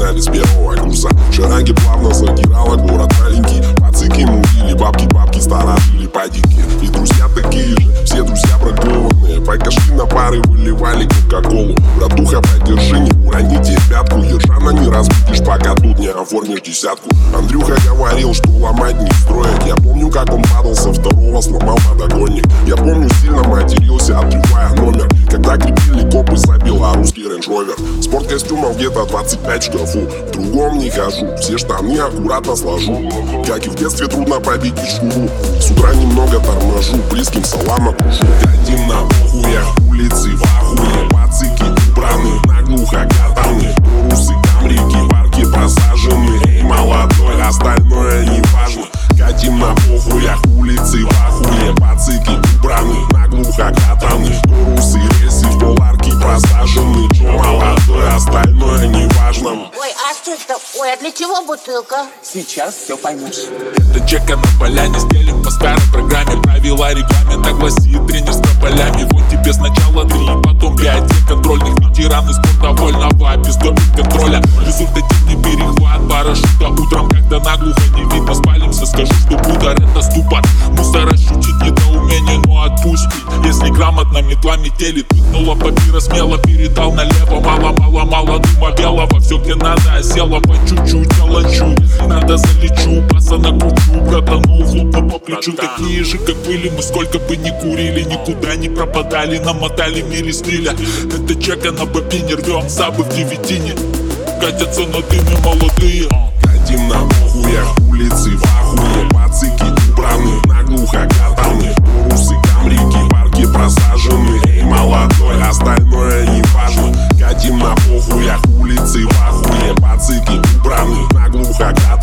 начале с первого курса. Шараги плавно задирала город маленький. Пацыки мудили, бабки сторожили падики. И друзья такие же, все друзья бракованные. Пайкашки на пары выливали кока-колу. Братуха, подержи, не уроните пятку. Ержана не разбудишь, пока тут не оформишь десятку. Андрюха говорил, что ломать не строить. Я помню, как он падал со второго, сломал подогонник. Я помню, сильно матерился, отрывая номер. Когда крепили копы за белорусский Range Rover. Спорткостюмов где-то 25 в шкафу. В другом не хожу, все штаны аккуратно сложу. Как и в детстве трудно победить шкуру. С утра немного торможу, близким салам окружу. Катим на похуях, улицы в ахуе. Пацыки убраны, наглухо катаны. Турусы, камрики, парки просажены. Эй, молодой, остальное не важно. Катим на похуях, улицы в ахуе. Пацыки убраны, наглухо катаны. Турусы, рельсы в поларки просажены. Чё, молодой, остальное не важно. Ой, а что это? Ой, а для чего бутылка? Сейчас все поймешь. Это чека на поляне, стелим по старой программе. Правила регламента гласит тренер с тополями. Вот тебе сначала 3, потом 5 контрольных. Ветераны спорта вольного, без доли контроля. Результативный перехват парашюта. Утром, когда наглухо не видно, спалимся. Скажу, что удар это ступор. Мусор ощутит недоумение, но отпустить. Если грамотно метла метели, тыкнула папира смело, передал налево. Мало дума белого. Все где надо осело по чуть-чуть, калачу. Надо залечу, паса на кучу. Братанул, хлопнул по плечу. Такие же, как были мы, сколько бы ни курили. Никуда не пропадали, намотали в мире стиля. Это чека на бобине, рвем сабы в девятине. Катятся на дыме молодые. Катим на похуях, улицы в ахуе. Пацыки убраны, наглухо катаны. Турусы, камрики, парки просажены. Эй, молодой, остальное не важно. Катим на похуях, улицы в ахуе. Пацыки убраны, наглухо катаны.